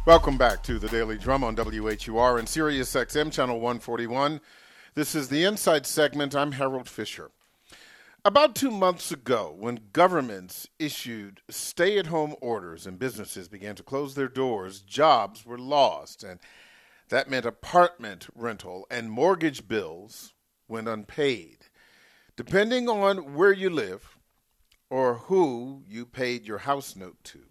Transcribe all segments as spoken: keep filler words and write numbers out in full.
Welcome back to the Daily Drum on W H U R and Sirius X M Channel one forty-one. This is the Insight segment. I'm Harold Fisher. About two months ago, when governments issued stay-at-home orders and businesses began to close their doors, jobs were lost, and that meant apartment rental and mortgage bills went unpaid. Depending on where you live or who you paid your house note to,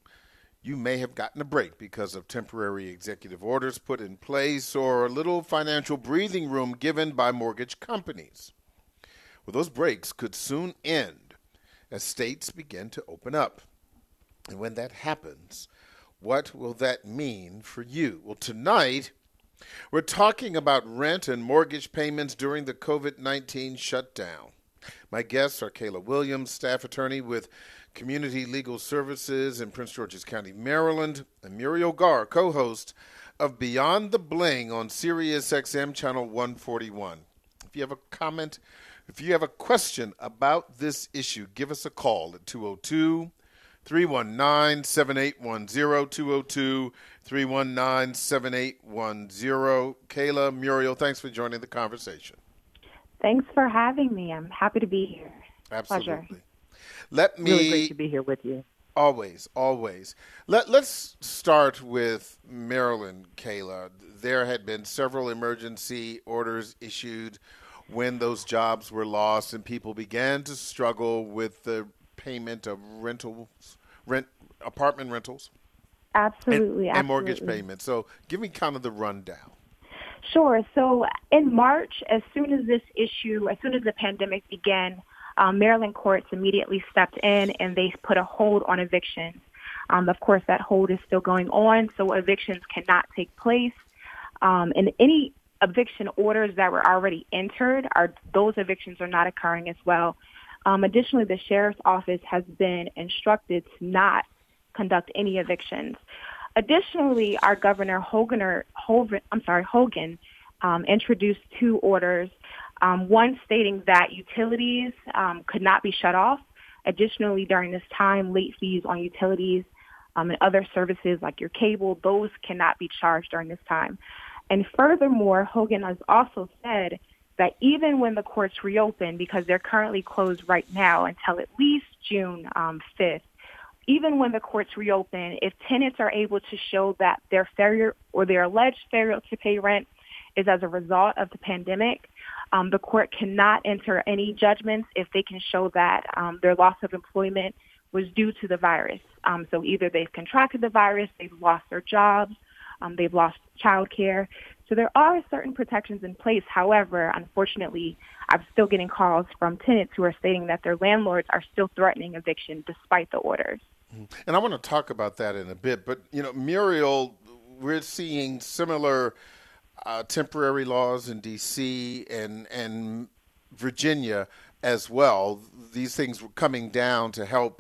you may have gotten a break because of temporary executive orders put in place or a little financial breathing room given by mortgage companies. Well, those breaks could soon end as states begin to open up. And when that happens, what will that mean for you? Well, tonight, we're talking about rent and mortgage payments during the covid nineteen shutdown. My guests are Kayla Williams, staff attorney with Community Legal Services in Prince George's County, Maryland, and Muriel Garr, co-host of Beyond the Bling on Sirius X M Channel one forty-one. If you have a comment, if you have a question about this issue, give us a call at two oh two, three one nine, seven eight one zero, two oh two, three one nine, seven eight one zero. Kayla, Muriel, thanks for joining the conversation. Thanks for having me. I'm happy to be here. Absolutely. Pleasure. Let me really great to be here with you. Always, always. Let, let's start with Maryland, Kayla. There had been several emergency orders issued when those jobs were lost and people began to struggle with the payment of rentals, rent, apartment rentals. Absolutely, and, and mortgage absolutely. payments. So give me kind of the rundown. Sure. So in March, as soon as this issue, as soon as the pandemic began, um, Maryland courts immediately stepped in and they put a hold on evictions. Um, of course, that hold is still going on, so evictions cannot take place. Um, and any eviction orders that were already entered, are those evictions are not occurring as well. Um, additionally, the sheriff's office has been instructed to not conduct any evictions. Additionally, our governor Hogan, Hogan I'm sorry, Hogan, um, introduced two orders. Um, one stating that utilities um, could not be shut off. Additionally, during this time, late fees on utilities um, and other services like your cable, those cannot be charged during this time. And furthermore, Hogan has also said that even when the courts reopen, because they're currently closed right now until at least June um, fifth, even when the courts reopen, if tenants are able to show that their failure or their alleged failure to pay rent is as a result of the pandemic, um, the court cannot enter any judgments if they can show that um, their loss of employment was due to the virus. Um, so either they've contracted the virus, they've lost their jobs, um, they've lost child care. So there are certain protections in place. However, unfortunately, I'm still getting calls from tenants who are stating that their landlords are still threatening eviction despite the orders. And I want to talk about that in a bit. But, you know, Muriel, we're seeing similar uh, temporary laws in D C and, and Virginia as well. These things were coming down to help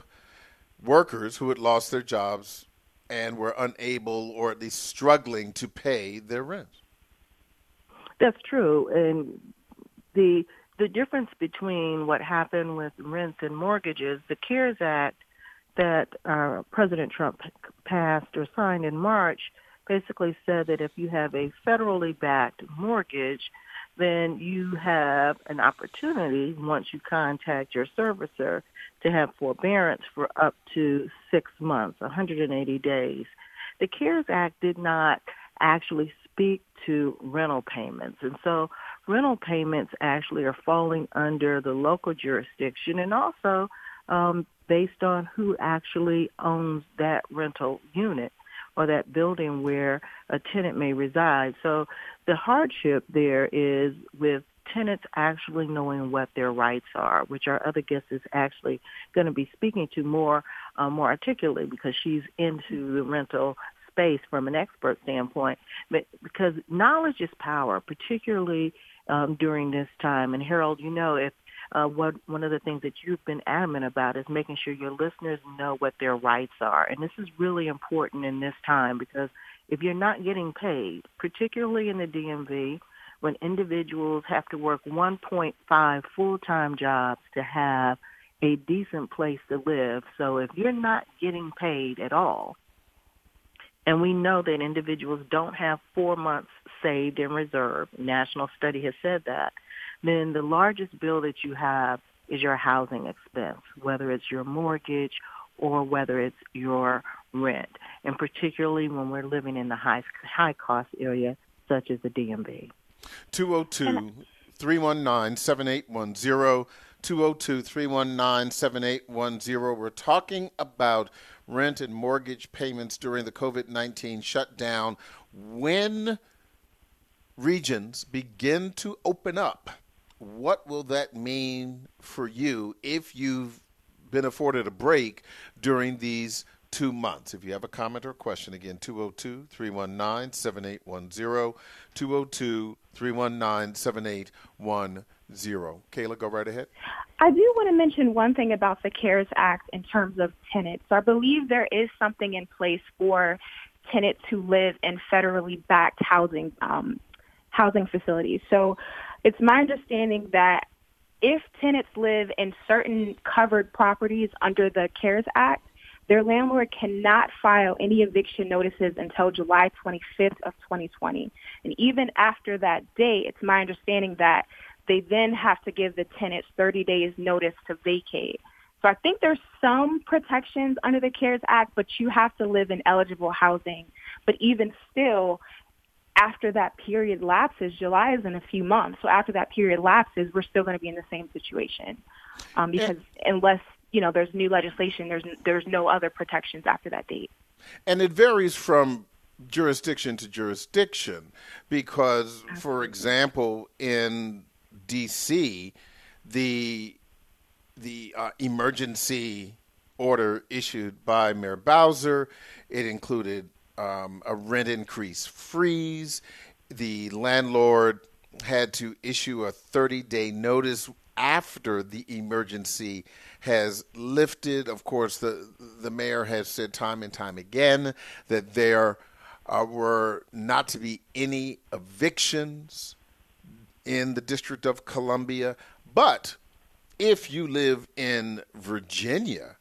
workers who had lost their jobs and were unable or at least struggling to pay their rent. That's true. And the the difference between what happened with rents and mortgages, the CARES Act that uh, President Trump passed or signed in March basically said that if you have a federally backed mortgage, then you have an opportunity, once you contact your servicer, to have forbearance for up to six months, one hundred eighty days. The CARES Act did not actually speak to rental payments. And so rental payments actually are falling under the local jurisdiction and also um, based on who actually owns that rental unit or that building where a tenant may reside. So the hardship there is with tenants actually knowing what their rights are, which our other guest is actually going to be speaking to more uh, more articulately because she's into the rental space from an expert standpoint. But because knowledge is power, particularly um, during this time. And Harold, you know, if uh, what one of the things that you've been adamant about is making sure your listeners know what their rights are. And this is really important in this time because if you're not getting paid, particularly in the D M V, when individuals have to work one point five full-time jobs to have a decent place to live. So if you're not getting paid at all, And we know that individuals don't have four months saved in reserve. National study has said that. Then the largest bill that you have is your housing expense, whether it's your mortgage or whether it's your rent, and particularly when we're living in the high high cost area such as the D M V. two oh two, three one nine, seven eight one zero, two oh two, three one nine, seven eight one zero. We're talking about rent and mortgage payments during the covid nineteen shutdown. When regions begin to open up, what will that mean for you if you've been afforded a break during these two months? If you have a comment or question, again, two oh two, three one nine, seven eight one zero, two oh two, three one nine, seven eight one zero. Kayla, go right ahead. I do want to mention one thing about the CARES Act in terms of tenants. I believe there is something in place for tenants who live in federally backed housing um, housing facilities. So it's my understanding that if tenants live in certain covered properties under the CARES Act, their landlord cannot file any eviction notices until July twenty-fifth of twenty twenty. And even after that date, it's my understanding that they then have to give the tenants thirty days notice to vacate. So I think there's some protections under the CARES Act, but you have to live in eligible housing. But even still, after that period lapses, July is in a few months. So after that period lapses, we're still going to be in the same situation um, because yeah. unless, you know, there's new legislation, there's there's no other protections after that date. And it varies from jurisdiction to jurisdiction because, Absolutely. For example, in D C, the the uh, emergency order issued by Mayor Bowser, it included um, a rent increase freeze. The landlord had to issue a thirty-day notice after the emergency has lifted. Of course, the the mayor has said time and time again that there uh, were not to be any evictions in the District of Columbia. But if you live in Virginia,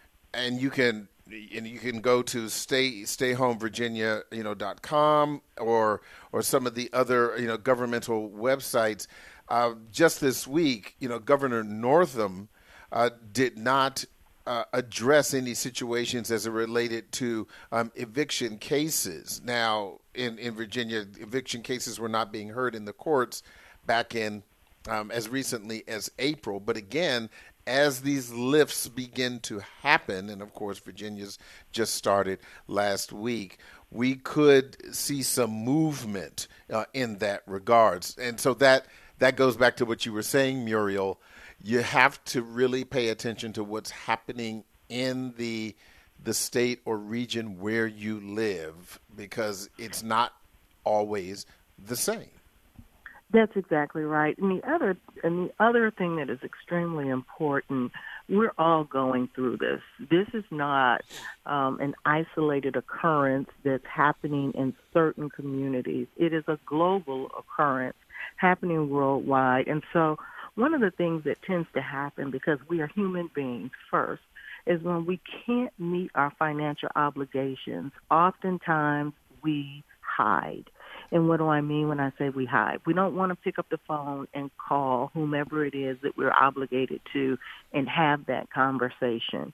and you can and you can go to stay stay home virginia you know dot com or or some of the other you know governmental websites. Uh, just this week, you know, Governor Northam uh, did not uh, address any situations as it related to um, eviction cases. Now, in, in Virginia, eviction cases were not being heard in the courts back in um, as recently as April. But again, as these lifts begin to happen, and of course, Virginia's just started last week, we could see some movement uh, in that regards. And so that That goes back to what you were saying, Muriel. You have to really pay attention to what's happening in the the state or region where you live, because it's not always the same. That's exactly right. And the other and the other thing that is extremely important, we're all going through this. This is not um, an isolated occurrence that's happening in certain communities. It is a global occurrence happening worldwide. And so one of the things that tends to happen, because we are human beings first, is when we can't meet our financial obligations, oftentimes we hide. And what do I mean when I say we hide? We don't want to pick up the phone and call whomever it is that we're obligated to and have that conversation.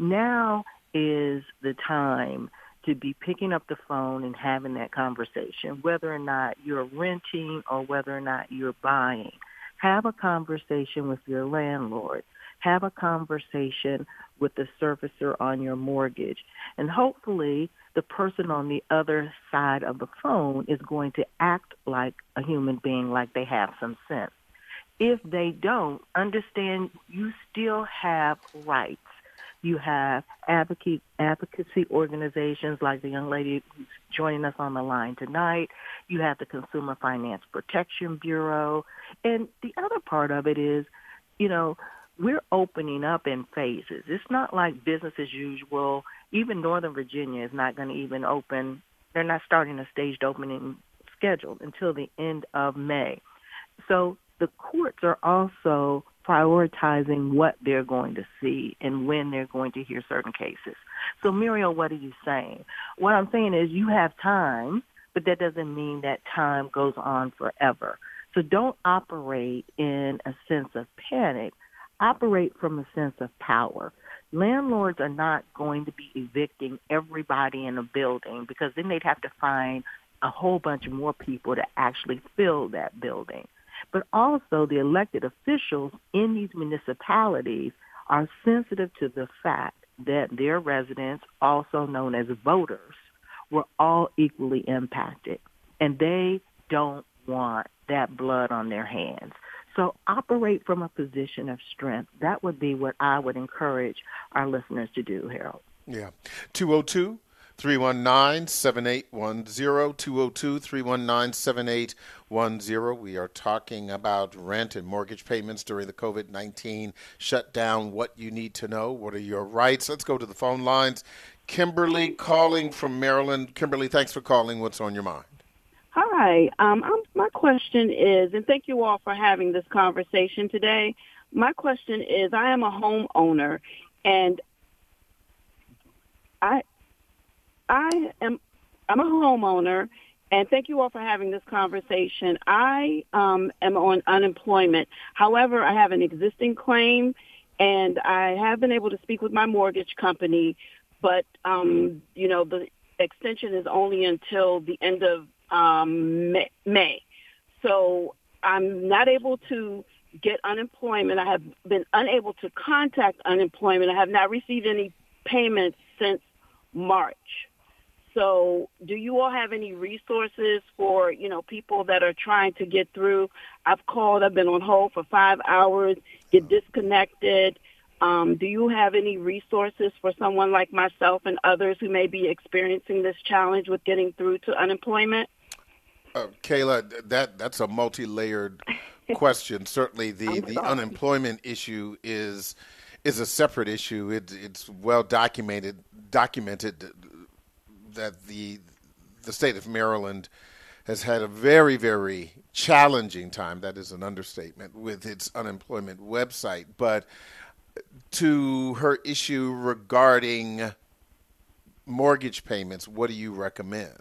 Now is the time to be picking up the phone and having that conversation, whether or not you're renting or whether or not you're buying. Have a conversation with your landlord. Have a conversation with the servicer on your mortgage. And hopefully the person on the other side of the phone is going to act like a human being, like they have some sense. If they don't, understand you still have rights. You have advocate, advocacy organizations like the young lady who's joining us on the line tonight. You have the Consumer Finance Protection Bureau. And the other part of it is, you know, we're opening up in phases. It's not like business as usual. Even Northern Virginia is not going to even open. They're not starting a staged opening schedule until the end of May. So the courts are also prioritizing what they're going to see and when they're going to hear certain cases. So, Muriel, what are you saying? What I'm saying is you have time, but that doesn't mean that time goes on forever. So don't operate in a sense of panic. Operate from a sense of power. Landlords are not going to be evicting everybody in a building because then they'd have to find a whole bunch of more people to actually fill that building. But also the elected officials in these municipalities are sensitive to the fact that their residents, also known as voters, were all equally impacted. And they don't want that blood on their hands. So operate from a position of strength. That would be what I would encourage our listeners to do, Harold. Yeah. two oh two, three one nine, seven eight one zero, two oh two, three one nine, seven eight one zero. We are talking about rent and mortgage payments during the COVID nineteen shutdown, what you need to know, what are your rights. Let's go to the phone lines. Kimberly calling from Maryland. Kimberly, thanks for calling. What's on your mind? Hi. Um, I'm, my question is, and thank you all for having this conversation today. My question is, I am a homeowner, and I, I am, I'm a homeowner, and thank you all for having this conversation. I um, am on unemployment. However, I have an existing claim, and I have been able to speak with my mortgage company, but um, you know, the extension is only until the end of Um, May. So I'm not able to get unemployment. I have been unable to contact unemployment. I have not received any payments since March. So do you all have any resources for, you know, people that are trying to get through? I've called, I've been on hold for five hours, get disconnected. Um, do you have any resources for someone like myself and others who may be experiencing this challenge with getting through to unemployment? Uh, Kayla, that that's a multi-layered question. Certainly, the, the unemployment issue is is a separate issue. It, it's well documented documented that the the state of Maryland has had a very very challenging time. That is an understatement with its unemployment website. But to her issue regarding mortgage payments, what do you recommend?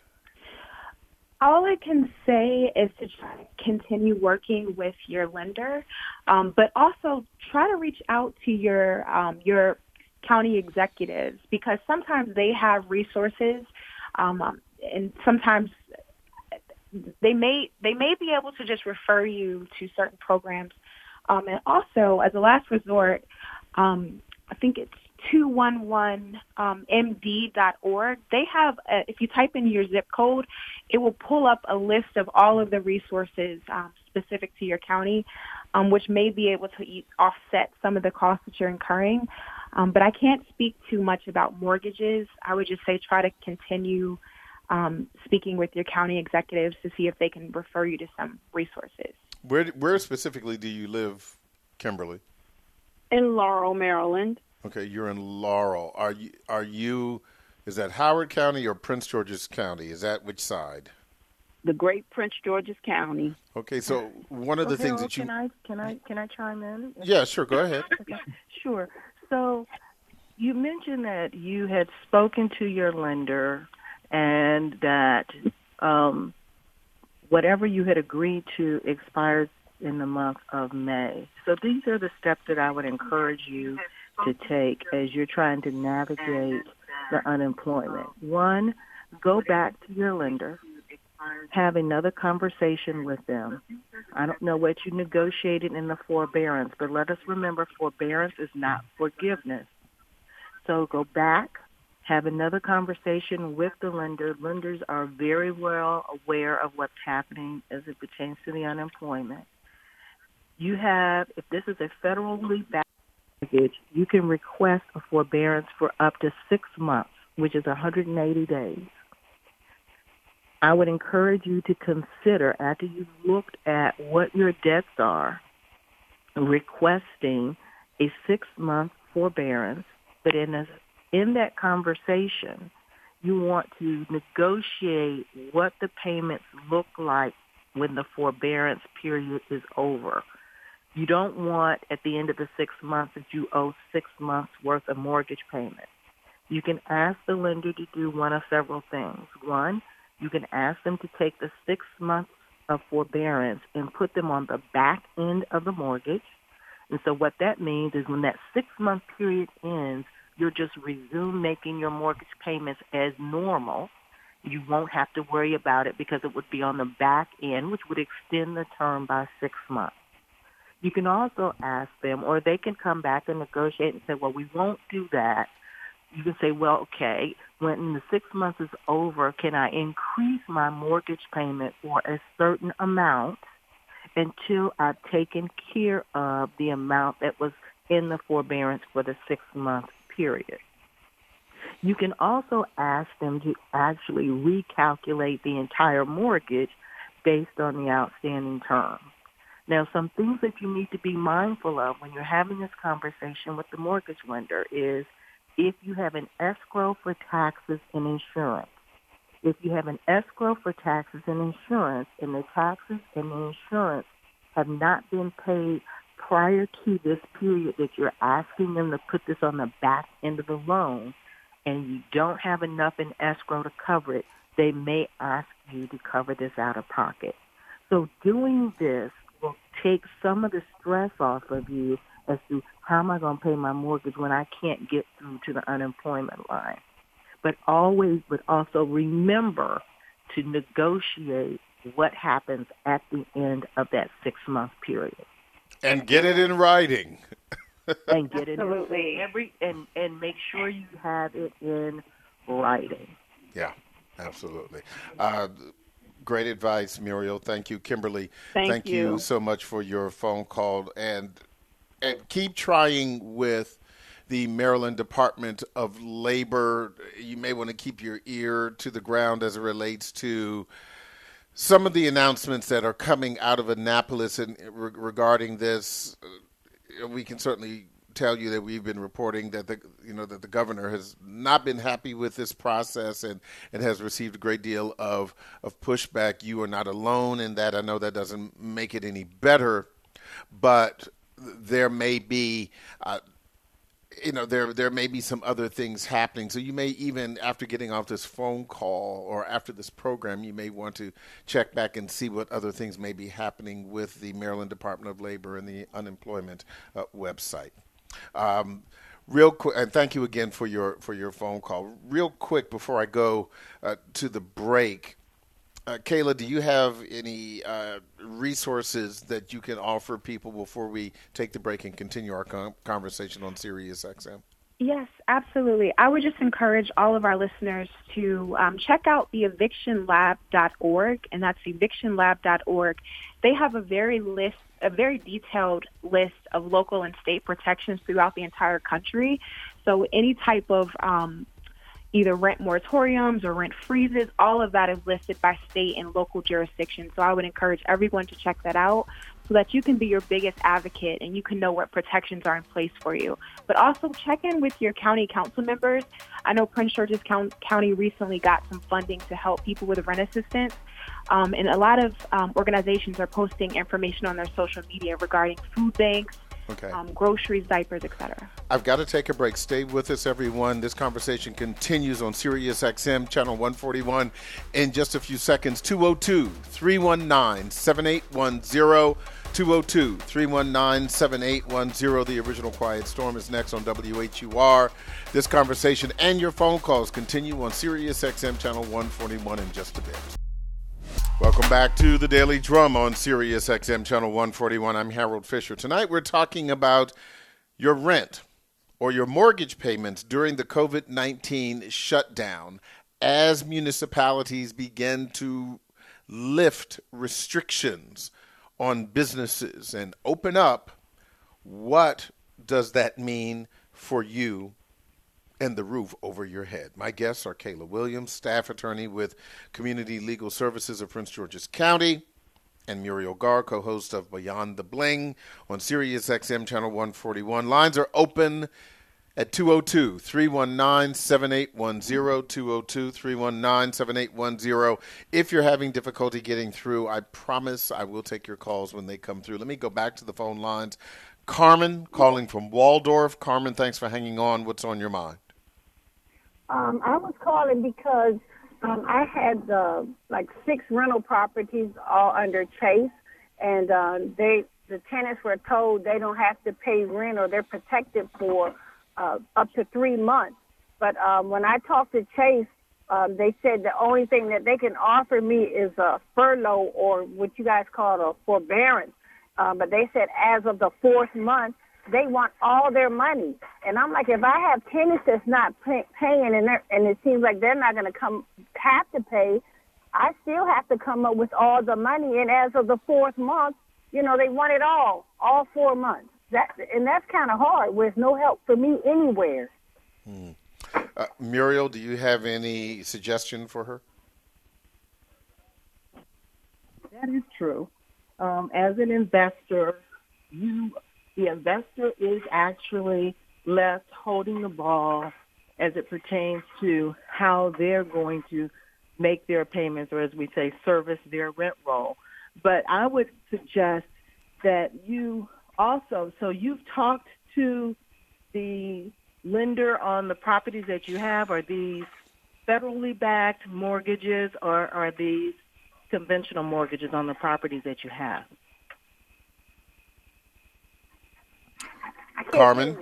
All I can say is to try to continue working with your lender, um, but also try to reach out to your um, your county executives because sometimes they have resources, um, um, and sometimes they may they may be able to just refer you to certain programs. Um, and also, as a last resort, um, I think it's two one one M D dot org. They have, a, if you type in your zip code, it will pull up a list of all of the resources um, specific to your county, um, which may be able to e- offset some of the costs that you're incurring. Um, but I can't speak too much about mortgages. I would just say try to continue um, speaking with your county executives to see if they can refer you to some resources. Where where specifically do you live, Kimberly? In Laurel, Maryland. Okay, you're in Laurel. Are you are you is that Howard County or Prince George's County? Is that which side? The great Prince George's County. Okay, so one of the well, things Harold, that you can I can I can I chime in? Yeah, sure, go ahead. Okay. Sure. So you mentioned that you had spoken to your lender and that um, whatever you had agreed to expires in the month of May. So these are the steps that I would encourage you to take as you're trying to navigate the unemployment. One, go back to your lender, have another conversation with them. I don't know what you negotiated in the forbearance, but let us remember forbearance is not forgiveness. So go back, have another conversation with the lender. Lenders are very well aware of what's happening as it pertains to the unemployment. You have, if this is a federally backed mortgage, you can request a forbearance for up to six months, which is one hundred eighty days. I would encourage you to consider, after you've looked at what your debts are, requesting a six-month forbearance, but in a, in that conversation, you want to negotiate what the payments look like when the forbearance period is over. You don't want, at the end of the six months, that you owe six months' worth of mortgage payment. You can ask the lender to do one of several things. One, you can ask them to take the six months of forbearance and put them on the back end of the mortgage. And so what that means is when that six-month period ends, you'll just resume making your mortgage payments as normal. You won't have to worry about it because it would be on the back end, which would extend the term by six months. You can also ask them, or they can come back and negotiate and say, well, we won't do that. You can say, well, okay, when the six months is over, can I increase my mortgage payment for a certain amount until I've taken care of the amount that was in the forbearance for the six-month period? You can also ask them to actually recalculate the entire mortgage based on the outstanding term. Now, some things that you need to be mindful of when you're having this conversation with the mortgage lender is if you have an escrow for taxes and insurance. If you have an escrow for taxes and insurance, and the taxes and the insurance have not been paid prior to this period that you're asking them to put this on the back end of the loan, and you don't have enough in escrow to cover it, they may ask you to cover this out of pocket. So doing this will take some of the stress off of you as to how am I going to pay my mortgage when I can't get through to the unemployment line. But always, but also remember to negotiate what happens at the end of that six-month period. And get it in writing. and get it Absolutely. in every and, and make sure you have it in writing. Yeah, absolutely. Uh, great advice, Muriel. Thank you, Kimberly. Thank, Thank you. you so much for your phone call. And and keep trying with the Maryland Department of Labor. You may want to keep your ear to the ground as it relates to some of the announcements that are coming out of Annapolis and re- regarding this. Uh, we can certainly tell you that we've been reporting that the you know that the governor has not been happy with this process and, and has received a great deal of, of pushback. You are not alone in that. I know that doesn't make it any better, but there may be uh, you know, there there may be some other things happening. So you may even, after getting off this phone call or after this program, you may want to check back and see what other things may be happening with the Maryland Department of Labor and the unemployment uh, website. Um, real quick, and thank you again for your for your phone call. Real quick before I go uh, to the break, uh, Kayla, do you have any uh, resources that you can offer people before we take the break and continue our com- conversation on Sirius X M? Yes, absolutely. I would just encourage all of our listeners to um, check out the eviction lab dot org, and that's eviction lab dot org. They have a very list, a very detailed list of local and state protections throughout the entire country. So any type of um, either rent moratoriums or rent freezes, all of that is listed by state and local jurisdictions. So I would encourage everyone to check that out so that you can be your biggest advocate and you can know what protections are in place for you. But also check in with your county council members. I know Prince George's County recently got some funding to help people with rent assistance. Um, and a lot of um, organizations are posting information on their social media regarding food banks, Okay. Um, groceries, diapers, et cetera. I've got to take a break. Stay with us, everyone. This conversation continues on Sirius X M, channel one forty-one, in just a few seconds. two oh two, three one nine, seven eight one zero, two oh two, three one nine, seven eight one zero. The Original Quiet Storm is next on W H U R. This conversation and your phone calls continue on Sirius X M, channel one forty-one in just a bit. Welcome back to the Daily Drum on Sirius X M channel one forty-one. I'm Harold Fisher. Tonight we're talking about your rent or your mortgage payments during the covid nineteen shutdown as municipalities begin to lift restrictions on businesses and open up. What does that mean for you and the roof over your head? My guests are Kayla Williams, staff attorney with Community Legal Services of Prince George's County, and Muriel Garr, co-host of Beyond the Bling on Sirius X M channel one forty-one. Lines are open at two oh two, three one nine, seven eight one zero, two oh two, three one nine, seven eight one zero. If you're having difficulty getting through, I promise I will take your calls when they come through. Let me go back to the phone lines. Carmen calling from Waldorf. Carmen, thanks for hanging on. What's on your mind? Um, I was calling because um, I had uh, like six rental properties all under Chase, and uh, they the tenants were told they don't have to pay rent or they're protected for uh, up to three months. But um, when I talked to Chase, um, they said the only thing that they can offer me is a furlough or what you guys call a forbearance. Uh, but they said as of the fourth month, they want all their money. And I'm like, if I have tenants that's not pay, paying and, and it seems like they're not going to come have to pay, I still have to come up with all the money. And as of the fourth month, you know, they want it all, all four months. That And that's kind of hard with no help for me anywhere. Hmm. Uh, Muriel, do you have any suggestion for her? That is true. Um, as an investor, you the investor is actually left holding the ball as it pertains to how they're going to make their payments, or as we say, service their rent roll. But I would suggest that you also, so you've talked to the lender on the properties that you have. Are these federally backed mortgages, or are these conventional mortgages on the properties that you have? Carmen,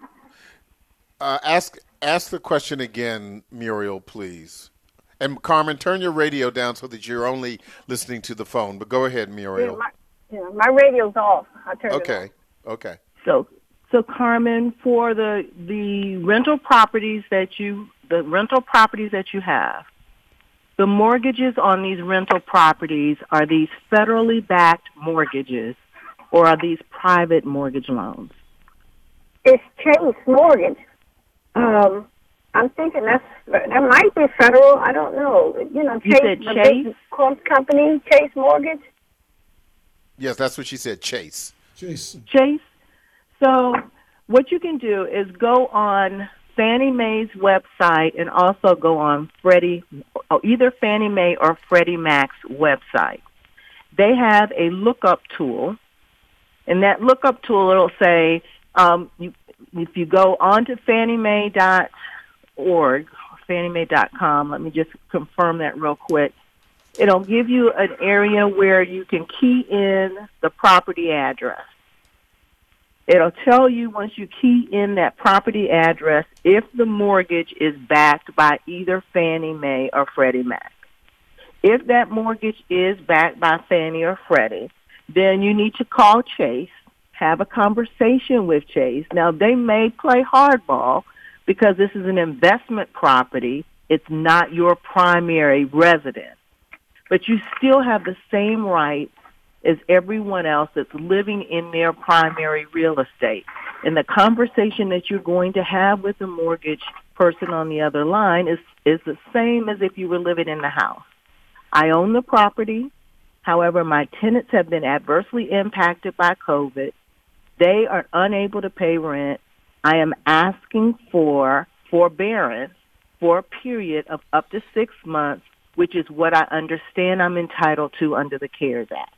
uh, ask ask the question again, Muriel, please. And Carmen, turn your radio down so that you're only listening to the phone. But go ahead, Muriel. Yeah, my, yeah, my radio's off. I turned okay. it off. Okay. So, so Carmen, for the the rental properties that you the rental properties that you have, the mortgages on these rental properties, are these federally backed mortgages, or are these private mortgage loans? It's Chase Mortgage. Um, I'm thinking that's that might be federal. I don't know. You know, You Chase, said the Chase? big com- company, Chase Mortgage. Yes, that's what she said, Chase. Chase. Chase. So what you can do is go on Fannie Mae's website and also go on Freddie, either Fannie Mae or Freddie Mac's website. They have a lookup tool, and that lookup tool, it'll say, um, you, if you go on to Fannie Mae dot org, Fannie Mae dot com, let me just confirm that real quick. It'll give you an area where you can key in the property address. It'll tell you once you key in that property address if the mortgage is backed by either Fannie Mae or Freddie Mac. If that mortgage is backed by Fannie or Freddie, then you need to call Chase, have a conversation with Chase. Now, they may play hardball because this is an investment property. It's not your primary residence. But you still have the same rights as everyone else that's living in their primary real estate. And the conversation that you're going to have with the mortgage person on the other line is, is the same as if you were living in the house. I own the property. However, my tenants have been adversely impacted by COVID. They are unable to pay rent. I am asking for forbearance for a period of up to six months, which is what I understand I'm entitled to under the CARES Act.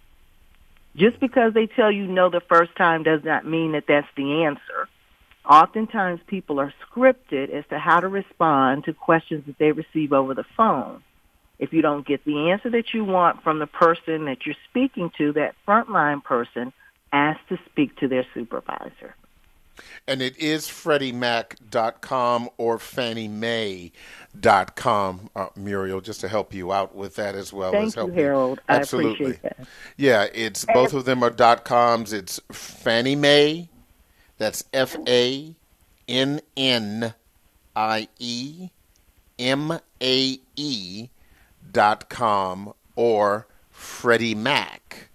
Just because they tell you no the first time does not mean that that's the answer. Oftentimes people are scripted as to how to respond to questions that they receive over the phone. If you don't get the answer that you want from the person that you're speaking to, that frontline person, ask to speak to their supervisor. And it is Freddie Mac dot com or Fannie Mae dot com, uh, Muriel, just to help you out with that as well. Thank as help you, Harold. You. I Absolutely. appreciate that. Yeah, it's both of them are dot coms. It's Fannie Mae, that's F A N N I E M A E dot com, or Freddie Mac,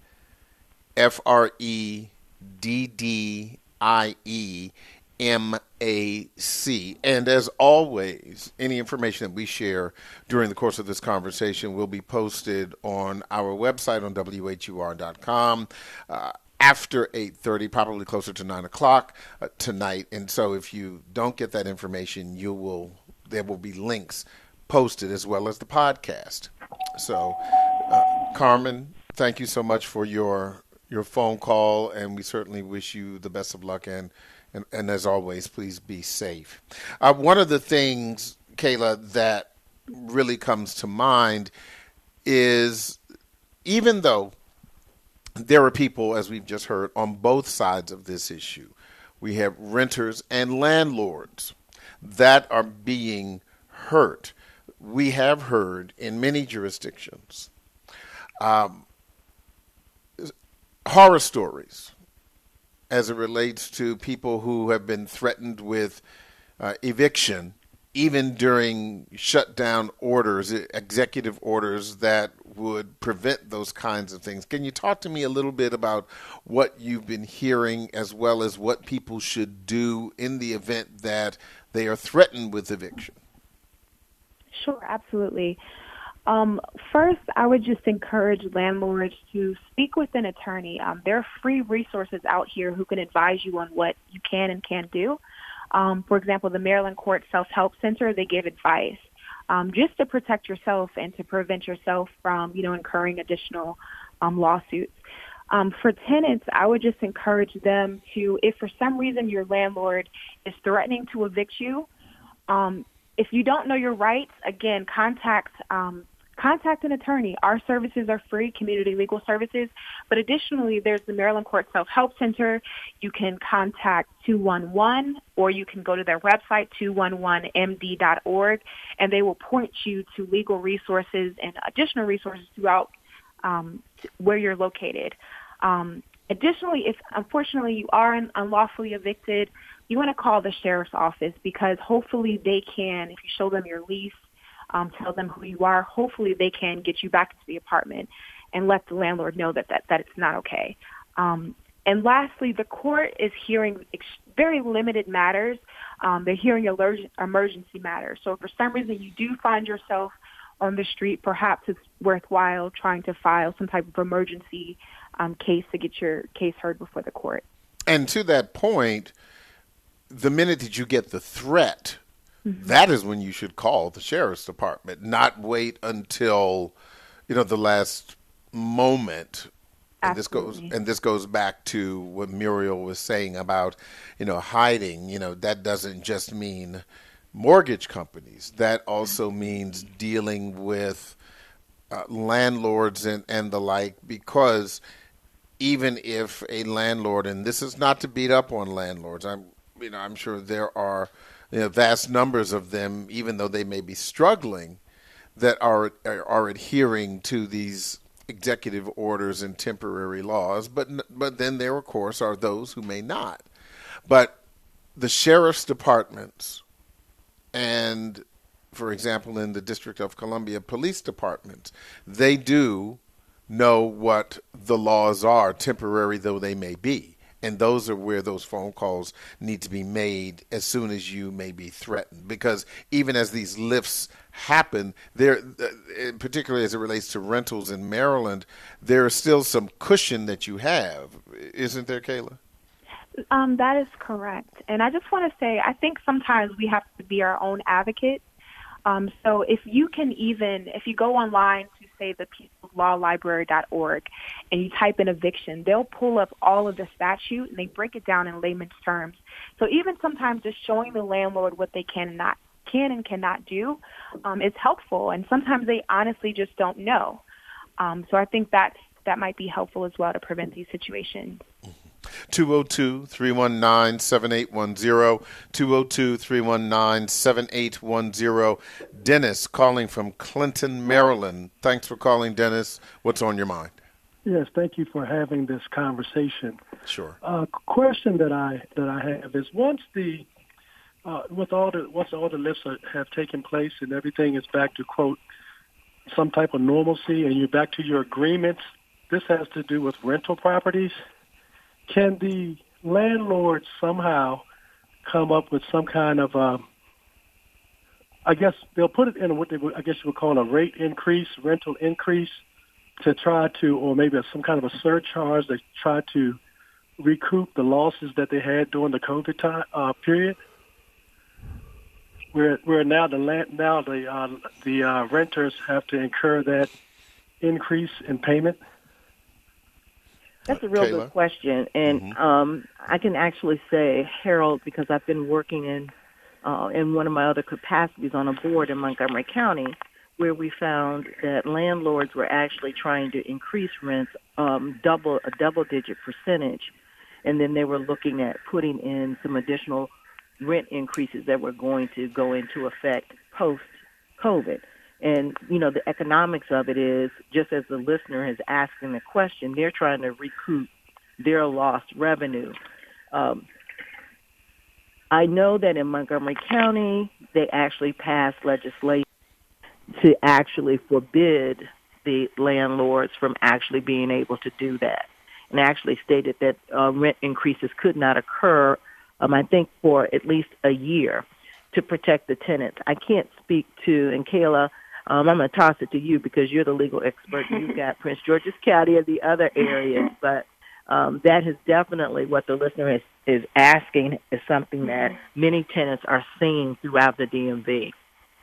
F R E D D I E M A C. And as always, any information that we share during the course of this conversation will be posted on our website on W H U R dot com uh, after eight thirty, probably closer to nine o'clock uh, tonight. And so if you don't get that information, you will there will be links posted as well as the podcast. So, uh, Carmen, thank you so much for your your phone call, and we certainly wish you the best of luck, and and, and as always, please be safe. Uh, one of the things Kayla, that really comes to mind is even though there are people, as we've just heard, on both sides of this issue, we have renters and landlords that are being hurt. We have heard in many jurisdictions um, horror stories as it relates to people who have been threatened with uh, eviction, even during shutdown orders, executive orders that would prevent those kinds of things. Can you talk to me a little bit about what you've been hearing, as well as what people should do in the event that they are threatened with eviction? Sure, absolutely. Um, first, I would just encourage landlords to speak with an attorney. Um, there are free resources out here who can advise you on what you can and can't do. Um, for example, the Maryland Court Self-Help Center, they give advice um, just to protect yourself and to prevent yourself from, you know, incurring additional um, lawsuits. Um, for tenants, I would just encourage them to, if for some reason your landlord is threatening to evict you, um, if you don't know your rights, again, contact um, contact an attorney. Our services are free, community legal services. But additionally, there's the Maryland Court Self-Help Center. You can contact two one one, or you can go to their website, two one one M D dot org, and they will point you to legal resources and additional resources throughout um, where you're located. Um, additionally, if unfortunately you are unlawfully evicted, you want to call the sheriff's office, because hopefully they can, if you show them your lease, um, tell them who you are, hopefully they can get you back into the apartment and let the landlord know that, that, that it's not okay. Um, and lastly, the court is hearing ex- very limited matters. Um, they're hearing allerg- emergency matters. So if for some reason you do find yourself on the street, perhaps it's worthwhile trying to file some type of emergency um, case to get your case heard before the court. And to that point, the minute that you get the threat, mm-hmm. that is when you should call the sheriff's department, not wait until, you know, the last moment. And this goes and this goes back to what Muriel was saying about, you know, hiding. You know, that doesn't just mean mortgage companies. That also means dealing with uh, landlords and, and the like, because even if a landlord, and this is not to beat up on landlords, I'm you know, I'm sure there are you know, vast numbers of them, even though they may be struggling, that are are adhering to these executive orders and temporary laws. But but then there, of course, are those who may not. But the sheriff's departments and, for example, in the District of Columbia police departments, they do know what the laws are, temporary though they may be. And those are where those phone calls need to be made as soon as you may be threatened. Because even as these lifts happen, there, particularly as it relates to rentals in Maryland, there is still some cushion that you have. Isn't there, Kayla? Um, that is correct. And I just want to say, I think sometimes we have to be our own advocate. Um, so if you can even, if you go online to, say, the peoples law library dot org and you type in eviction, they'll pull up all of the statute and they break it down in layman's terms. So even sometimes just showing the landlord what they can and not can and cannot do um, is helpful. And sometimes they honestly just don't know. Um, so I think that's, that might be helpful as well to prevent these situations. two oh two, three one nine, seven eight one zero, two oh two, three one nine, seven eight one zero. Dennis calling from Clinton, Maryland. Thanks for calling, Dennis. What's on your mind? Yes, thank you for having this conversation. Sure. Uh, question that I that I have is, once the uh, with all the once all the lifts are, have taken place and everything is back to, quote, some type of normalcy, and you're back to your agreements, this has to do with rental properties. Can the landlord somehow come up with some kind of, uh, I guess they'll put it in what they would, I guess you would call a rate increase, rental increase, to try to, or maybe some kind of a surcharge to try to recoup the losses that they had during the COVID time, uh, period? Where where now the land, now the uh, the uh, renters have to incur that increase in payment. That's a real Kayla? good question, and Mm-hmm. um, I can actually say, Harold, because I've been working in uh, in one of my other capacities on a board in Montgomery County, where we found that landlords were actually trying to increase rents um, double a double-digit percentage, and then they were looking at putting in some additional rent increases that were going to go into effect post-COVID. And, you know, the economics of it is, just as the listener is asking the question, they're trying to recoup their lost revenue. Um, I know that in Montgomery County, they actually passed legislation to actually forbid the landlords from actually being able to do that, and actually stated that uh, rent increases could not occur, um, I think, for at least a year to protect the tenants. I can't speak to, and Kayla, um, I'm going to toss it to you because you're the legal expert. You've got Prince George's County and the other areas, but um, that is definitely what the listener is, is asking, is something that many tenants are seeing throughout the D M V.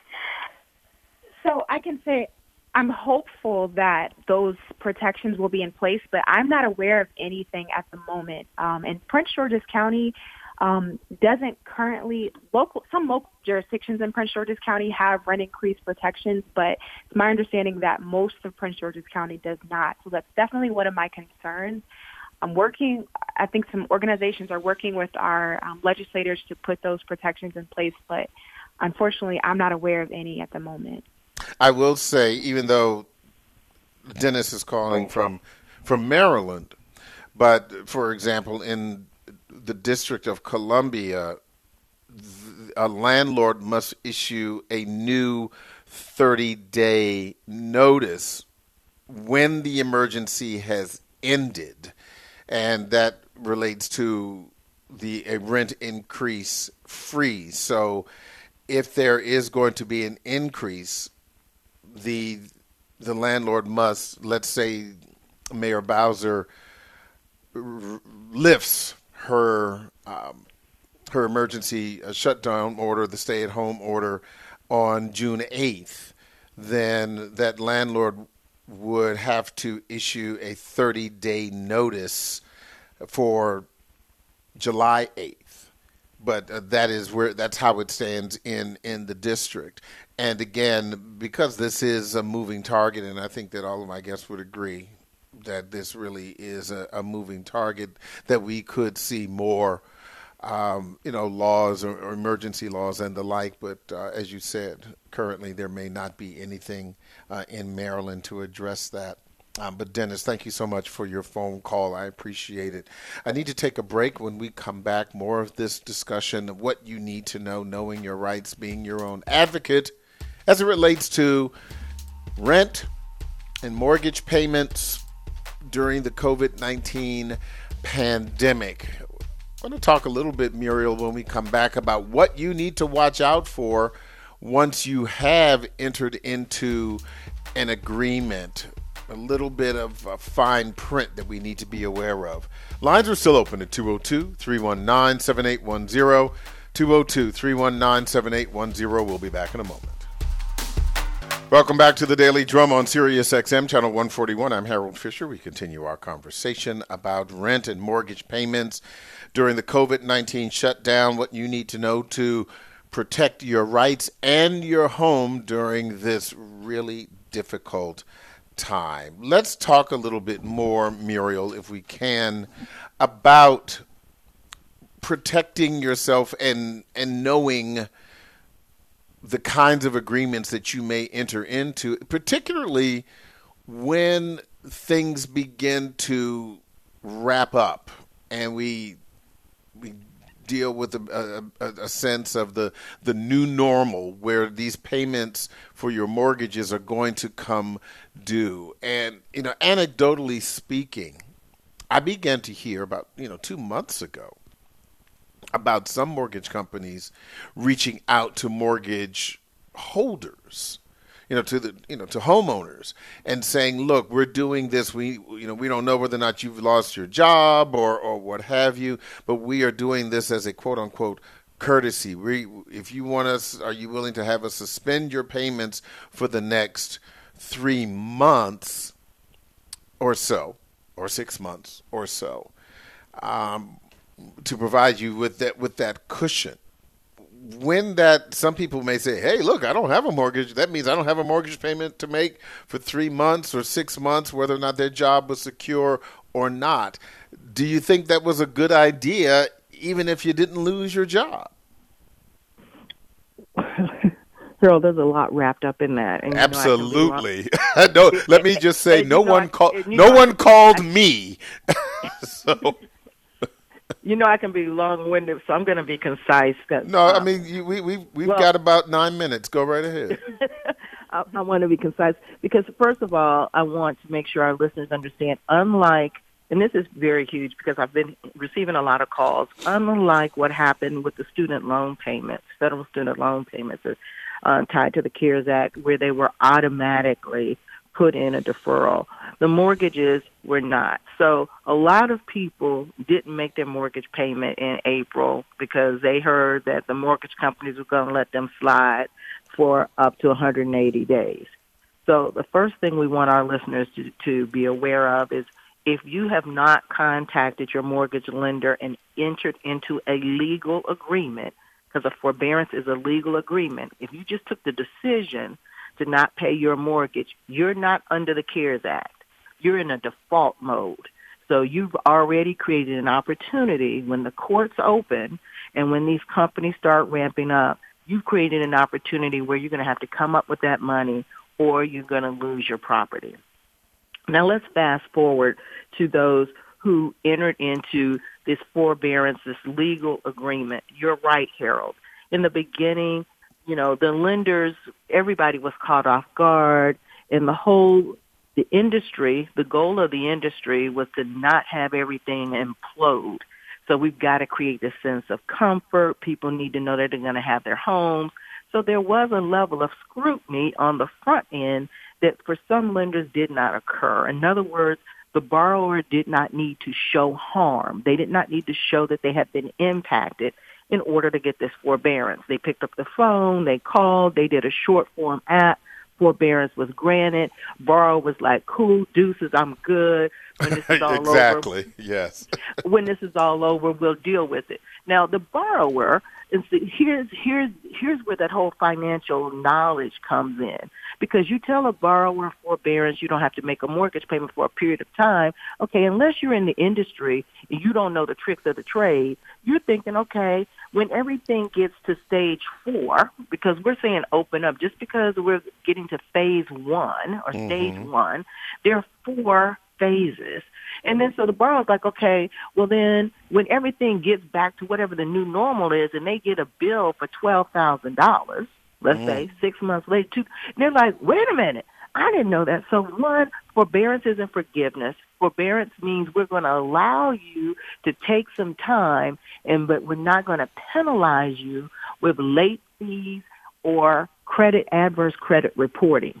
So I can say I'm hopeful that those protections will be in place, but I'm not aware of anything at the moment. Um, and Prince George's County um, doesn't currently, local, some local jurisdictions in Prince George's County have rent increase protections, but it's my understanding that most of Prince George's County does not. So that's definitely one of my concerns. I'm working, I think some organizations are working with our um, legislators to put those protections in place, but unfortunately, I'm not aware of any at the moment. I will say, even though Dennis is calling from from Maryland, but for example, in the District of Columbia, a landlord must issue a new thirty-day notice when the emergency has ended, and that relates to the a rent increase freeze. So if there is going to be an increase, the the landlord must, let's say Mayor Bowser r- lifts her um, her emergency uh, shutdown order, the stay-at-home order, on June eighth, then that landlord would have to issue a thirty-day notice for July eighth. But uh, that is where that's how it stands in, in the district. And again, because this is a moving target, and I think that all of my guests would agree that this really is a, a moving target, that we could see more, um, you know, laws or, or emergency laws and the like. But uh, as you said, currently there may not be anything uh, in Maryland to address that. Um, but Dennis, thank you so much for your phone call. I appreciate it. I need to take a break. When we come back, more of this discussion of what you need to know, knowing your rights, being your own advocate as it relates to rent and mortgage payments during the COVID nineteen pandemic. I'm going to talk a little bit, Muriel, when we come back about what you need to watch out for once you have entered into an agreement. A little bit of uh, fine print that we need to be aware of. Lines are still open at two oh two, three one nine, seven eight one zero, two oh two, three one nine, seven eight one zero. We'll be back in a moment. Welcome back to the Daily Drum on Sirius X M, Channel one forty-one. I'm Harold Fisher. We continue our conversation about rent and mortgage payments during the COVID nineteen shutdown, what you need to know to protect your rights and your home during this really difficult time. Let's talk a little bit more, Muriel, if we can, about protecting yourself and and knowing the kinds of agreements that you may enter into, particularly when things begin to wrap up and we we deal with a, a, a sense of the, the new normal where these payments for your mortgages are going to come due. And, you know, anecdotally speaking, I began to hear about, you know, two months ago about some mortgage companies reaching out to mortgage holders, you know, to the, you know, to homeowners and saying, look, we're doing this. We, you know, we don't know whether or not you've lost your job or, or what have you, but we are doing this as a quote unquote courtesy. We, if you want us, are you willing to have us suspend your payments for the next three months or so, or six months or so, um, to provide you with that, with that cushion? when that, some people may say, hey, look, I don't have a mortgage. That means I don't have a mortgage payment to make for three months or six months, whether or not their job was secure or not. Do you think that was a good idea, even if you didn't lose your job? Harold, there's a lot wrapped up in that. And, Absolutely. No, let me just say, no one I, called. No one called me. So. You know, I can be long-winded, so I'm going to be concise. No, I mean, you, we, we, we've well, got about nine minutes. Go right ahead. I, I want to be concise because, first of all, I want to make sure our listeners understand, unlike, and this is very huge because I've been receiving a lot of calls, unlike what happened with the student loan payments, federal student loan payments uh, tied to the CARES Act, where they were automatically put in a deferral. The mortgages were not. So a lot of people didn't make their mortgage payment in April because they heard that the mortgage companies were going to let them slide for up to one hundred eighty days. So the first thing we want our listeners to, to be aware of is if you have not contacted your mortgage lender and entered into a legal agreement, because a forbearance is a legal agreement, if you just took the decision to not pay your mortgage, you're not under the CARES Act. You're in a default mode. So you've already created an opportunity when the courts open and when these companies start ramping up, you've created an opportunity where you're going to have to come up with that money or you're going to lose your property. Now let's fast forward to those who entered into this forbearance, this legal agreement. You're right, Harold. In the beginning, you know, the lenders, everybody was caught off guard, and the whole, the industry, the goal of the industry was to not have everything implode. So we've got to create this sense of comfort. People need to know that they're going to have their homes. So there was a level of scrutiny on the front end that for some lenders did not occur. In other words, the borrower did not need to show harm. They did not need to show that they had been impacted in order to get this forbearance. They picked up the phone, they called, they did a short form app, forbearance was granted, borrower was like, cool, deuces, I'm good. When this is all exactly, over, yes. when this is all over, we'll deal with it. Now, the borrower, and see, here's, here's, here's where that whole financial knowledge comes in. Because you tell a borrower forbearance, you don't have to make a mortgage payment for a period of time. Okay, unless you're in the industry and you don't know the tricks of the trade, you're thinking, okay, when everything gets to stage four, because we're saying open up, just because we're getting to phase one or mm-hmm. stage one, there are four phases. And then so the borrower's like, okay, well then when everything gets back to whatever the new normal is and they get a bill for twelve thousand dollars, let's mm. say six months later, two, they're like, wait a minute, I didn't know that. So one, forbearance isn't forgiveness. Forbearance means we're going to allow you to take some time, and but we're not going to penalize you with late fees or credit adverse credit reporting.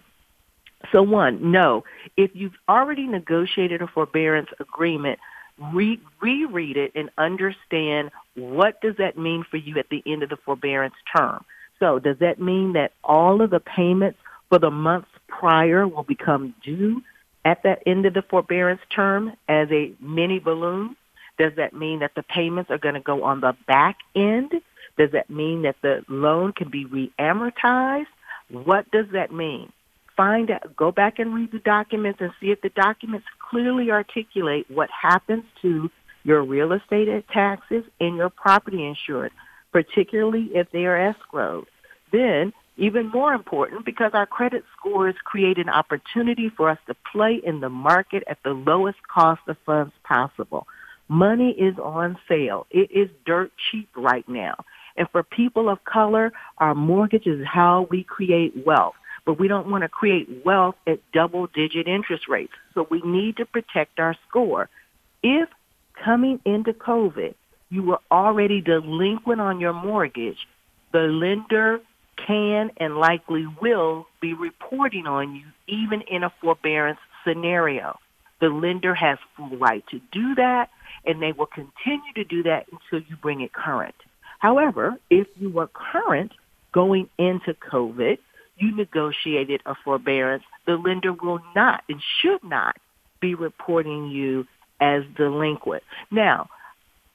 So one, no. If you've already negotiated a forbearance agreement, re- reread it and understand what does that mean for you at the end of the forbearance term. So does that mean that all of the payments for the months prior will become due at that end of the forbearance term as a mini balloon? Does that mean that the payments are going to go on the back end? Does that mean that the loan can be re-amortized? What does that mean? Find out, go back and read the documents and see if the documents clearly articulate what happens to your real estate taxes and your property insurance, particularly if they are escrowed. Then, even more important, because our credit scores create an opportunity for us to play in the market at the lowest cost of funds possible. Money is on sale. It is dirt cheap right now. And for people of color, our mortgage is how we create wealth. But we don't want to create wealth at double-digit interest rates. So we need to protect our score. If coming into COVID, you were already delinquent on your mortgage, the lender can and likely will be reporting on you even in a forbearance scenario. The lender has full right to do that, and they will continue to do that until you bring it current. However, if you were current going into COVID, you negotiated a forbearance, the lender will not and should not be reporting you as delinquent. Now,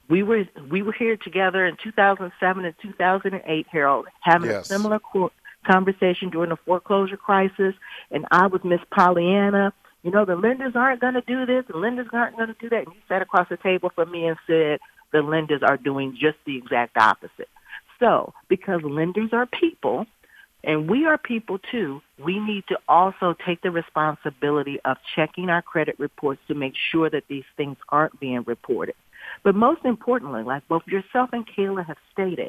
We were we were here together in two thousand seven and two thousand eight, Harold, having Yes. a similar co- conversation during the foreclosure crisis, and I was Miss Pollyanna. You know, the lenders aren't going to do this, the lenders aren't going to do that. And you sat across the table from me and said the lenders are doing just the exact opposite. So, because lenders are people, and we are people too, we need to also take the responsibility of checking our credit reports to make sure that these things aren't being reported. But most importantly, like both yourself and Kayla have stated,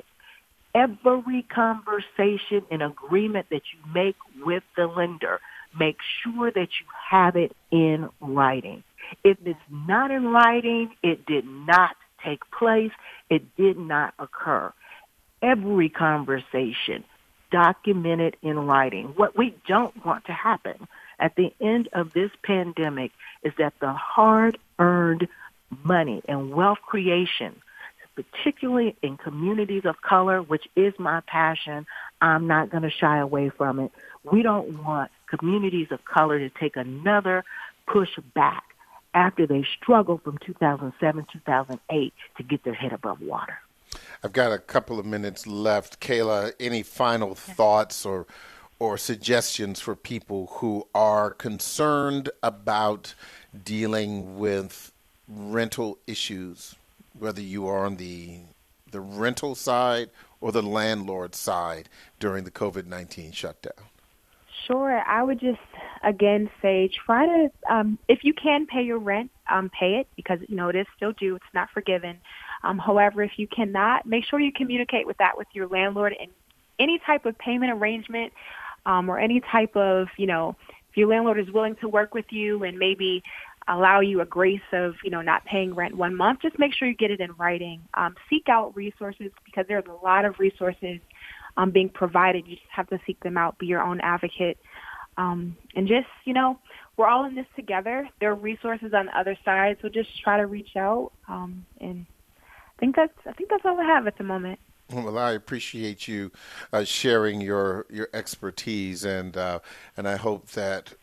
every conversation and agreement that you make with the lender, make sure that you have it in writing. If it's not in writing, it did not take place, it did not occur. Every conversation, document it in writing. What we don't want to happen at the end of this pandemic is that the hard-earned money and wealth creation, particularly in communities of color, which is my passion, I'm not going to shy away from it. We don't want communities of color to take another push back after they struggled from two thousand seven, two thousand eight to get their head above water. I've got a couple of minutes left. Kayla, any final thoughts or or suggestions for people who are concerned about dealing with rental issues, whether you are on the the rental side or the landlord side during the COVID nineteen shutdown? Sure. I would just, again, say try to, um, if you can pay your rent, um, pay it because, you know, it is still due. It's not forgiven. Um, however, if you cannot, make sure you communicate with that with your landlord and any type of payment arrangement um, or any type of, you know, if your landlord is willing to work with you and maybe allow you a grace of, you know, not paying rent one month, just make sure you get it in writing. Um, seek out resources because there's a lot of resources um, being provided. You just have to seek them out, be your own advocate. Um, and just, you know, we're all in this together. There are resources on the other side, so just try to reach out. Um, and I think that's I think that's all I have at the moment. Well, I appreciate you uh, sharing your your expertise, and uh, and I hope that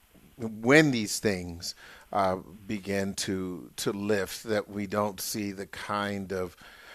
when these things uh, begin to to lift, that we don't see the kind of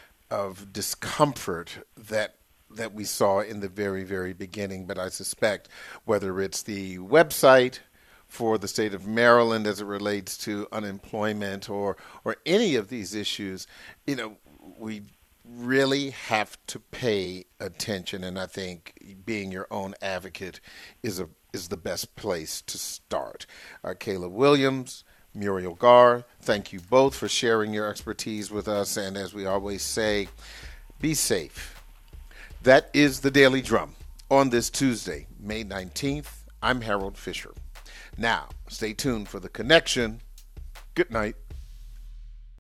of discomfort that that we saw in the very, very beginning. But I suspect whether it's the website for the state of Maryland as it relates to unemployment or or any of these issues, you know, we really have to pay attention. And I think being your own advocate is a is the best place to start. Uh, Kayla Williams, Muriel Garr, thank you both for sharing your expertise with us. And as we always say, be safe. That is the Daily Drum on this Tuesday, May nineteenth. I'm Harold Fisher. Now, stay tuned for The Connection. Good night.